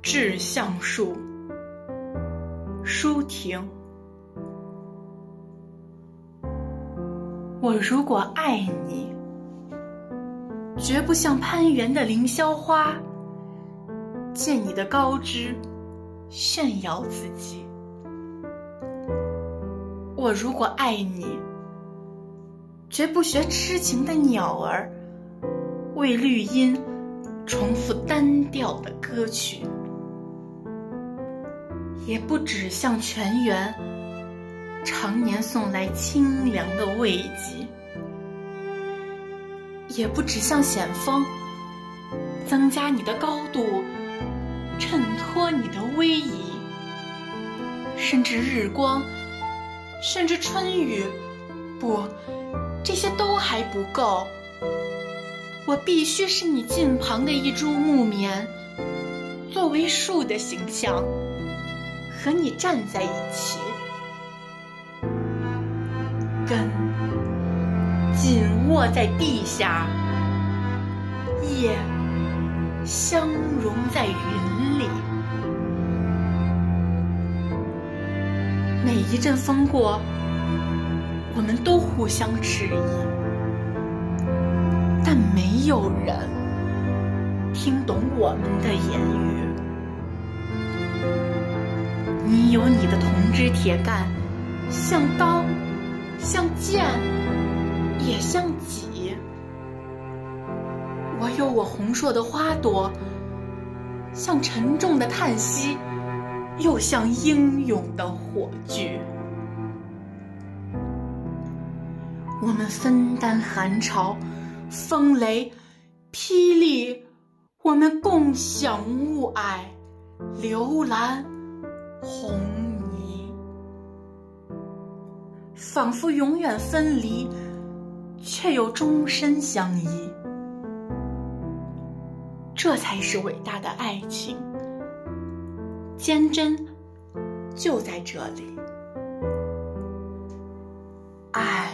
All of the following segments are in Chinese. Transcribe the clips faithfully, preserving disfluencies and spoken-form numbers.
致橡树。舒婷。我如果爱你，绝不像攀援的凌霄花，借你的高枝炫耀自己。我如果爱你，绝不学痴情的鸟儿，为绿荫重复单调的歌曲，也不只向泉源常年送来清凉的慰藉，也不只向险峰增加你的高度，衬托你的威仪，甚至日光，甚至春雨，不，这些都还不够。我必须是你近旁的一株木棉，作为树的形象，和你站在一起，根紧握在地下，叶相融在云里。每一阵风过，我们都互相迟疑，但没有人听懂我们的言语。你有你的铜枝铁干，像刀，像剑，也像戟。我有我红硕的花朵，像沉重的叹息，又像英勇的火炬。我们分担寒潮、风雷、霹雳，我们共享雾霭、流岚、红泥，仿佛永远分离，却又终身相依。这才是伟大的爱情，坚贞就在这里。爱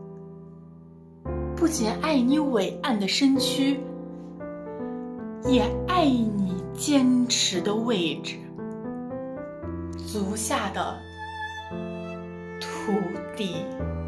不仅爱你伟岸的身躯，也爱你坚持的位置，足下的土地。